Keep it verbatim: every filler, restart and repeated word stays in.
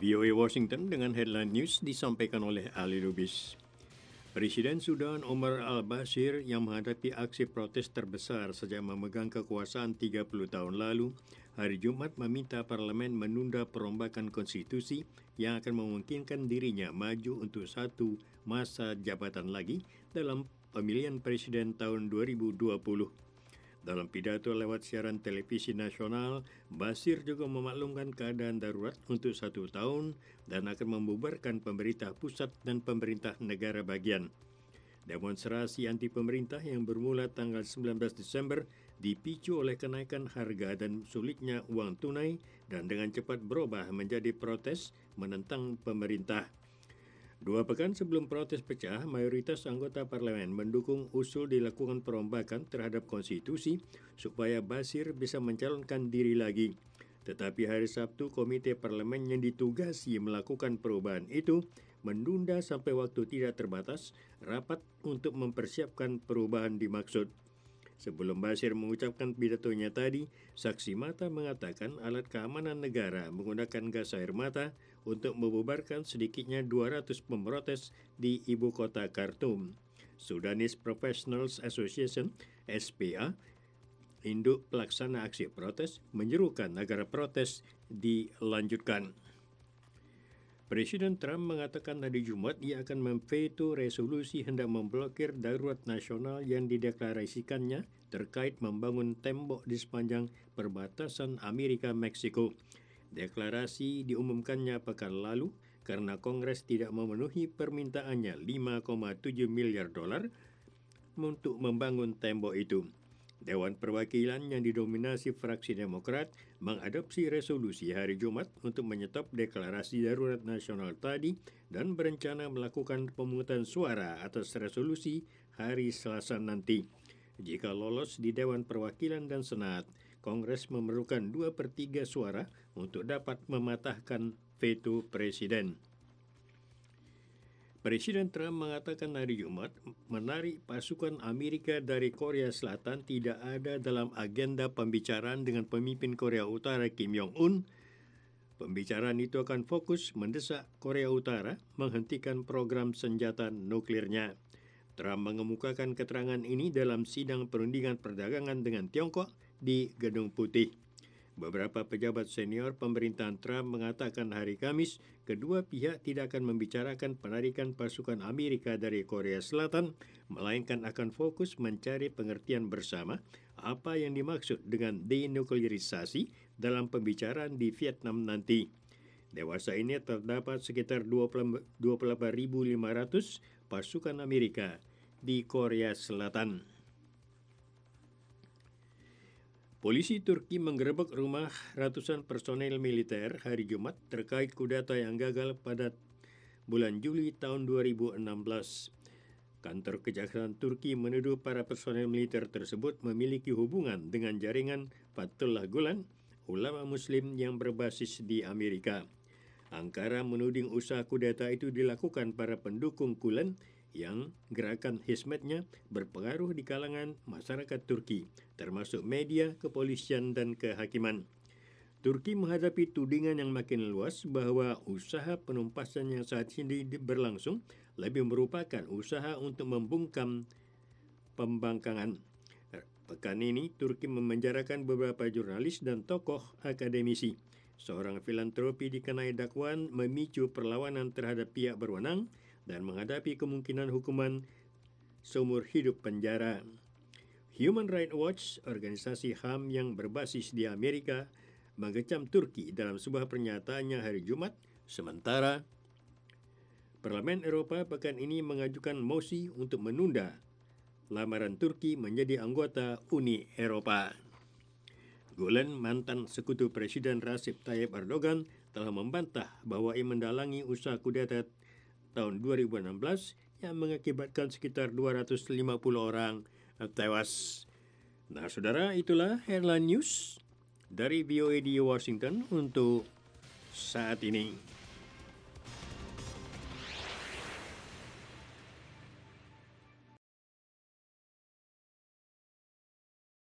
V O A Washington dengan headline news disampaikan oleh Ali Lubis. Presiden Sudan Omar al-Bashir yang menghadapi aksi protes terbesar sejak memegang kekuasaan tiga puluh tahun lalu, hari Jumat meminta parlemen menunda perombakan konstitusi yang akan memungkinkan dirinya maju untuk satu masa jabatan lagi dalam pemilihan presiden tahun dua ribu dua puluh. Dalam pidato lewat siaran televisi nasional, Bashir juga memaklumkan keadaan darurat untuk satu tahun dan akan membubarkan pemerintah pusat dan pemerintah negara bagian. Demonstrasi anti pemerintah yang bermula tanggal sembilan belas Desember dipicu oleh kenaikan harga dan sulitnya uang tunai dan dengan cepat berubah menjadi protes menentang pemerintah. Dua pekan sebelum protes pecah, mayoritas anggota parlemen mendukung usul dilakukan perombakan terhadap konstitusi supaya Bashir bisa mencalonkan diri lagi. Tetapi hari Sabtu, komite parlemen yang ditugasi melakukan perubahan itu menunda sampai waktu tidak terbatas rapat untuk mempersiapkan perubahan dimaksud. Sebelum Bashir mengucapkan pidatonya tadi, saksi mata mengatakan alat keamanan negara menggunakan gas air mata untuk membubarkan sedikitnya dua ratus pemprotes di ibu kota Khartoum. Sudanese Professionals Association (S P A), induk pelaksana aksi protes, menyerukan agar protes dilanjutkan. Presiden Trump mengatakan hari Jumat ia akan memveto resolusi hendak memblokir darurat nasional yang dideklarasikannya terkait membangun tembok di sepanjang perbatasan Amerika-Meksiko. Deklarasi diumumkannya pekan lalu karena Kongres tidak memenuhi permintaannya lima koma tujuh miliar dolar untuk membangun tembok itu. Dewan Perwakilan yang didominasi fraksi Demokrat mengadopsi resolusi hari Jumat untuk menyetop deklarasi darurat nasional tadi dan berencana melakukan pemungutan suara atas resolusi hari Selasa nanti. Jika lolos di Dewan Perwakilan dan Senat, Kongres memerlukan dua per tiga suara untuk dapat mematahkan veto Presiden. Presiden Trump mengatakan hari Jumat menarik pasukan Amerika dari Korea Selatan tidak ada dalam agenda pembicaraan dengan pemimpin Korea Utara Kim Jong-un. Pembicaraan itu akan fokus mendesak Korea Utara menghentikan program senjata nuklirnya. Trump mengemukakan keterangan ini dalam sidang perundingan perdagangan dengan Tiongkok di Gedung Putih. Beberapa pejabat senior pemerintahan Trump mengatakan hari Kamis kedua pihak tidak akan membicarakan penarikan pasukan Amerika dari Korea Selatan, melainkan akan fokus mencari pengertian bersama apa yang dimaksud dengan denuklearisasi dalam pembicaraan di Vietnam nanti. Dewasa ini terdapat sekitar dua puluh delapan ribu lima ratus pasukan Amerika di Korea Selatan. Polisi Turki menggerebek rumah ratusan personel militer hari Jumat terkait kudeta yang gagal pada bulan Juli tahun dua ribu enam belas. Kantor Kejaksaan Turki menuduh para personel militer tersebut memiliki hubungan dengan jaringan Fethullah Gulen, ulama Muslim yang berbasis di Amerika. Ankara menuding usaha kudeta itu dilakukan para pendukung Gulen yang gerakan Hizmetnya berpengaruh di kalangan masyarakat Turki, termasuk media, kepolisian, dan kehakiman. Turki menghadapi tudingan yang makin luas bahwa usaha penumpasan yang saat ini berlangsung lebih merupakan usaha untuk membungkam pembangkangan. Pekan ini, Turki memenjarakan beberapa jurnalis dan tokoh akademisi. Seorang filantropi dikenai dakwaan memicu perlawanan terhadap pihak berwenang dan menghadapi kemungkinan hukuman seumur hidup penjara. Human Rights Watch, organisasi H A M yang berbasis di Amerika, mengecam Turki dalam sebuah pernyataannya hari Jumat, sementara Parlemen Eropa pekan ini mengajukan mosi untuk menunda lamaran Turki menjadi anggota Uni Eropa. Gulen, mantan sekutu Presiden Recep Tayyip Erdogan, telah membantah bahwa ia mendalangi usaha kudeta tahun dua ribu enam belas yang mengakibatkan sekitar dua ratus lima puluh orang tewas. Nah, saudara, itulah headline news dari V O A di Washington untuk saat ini.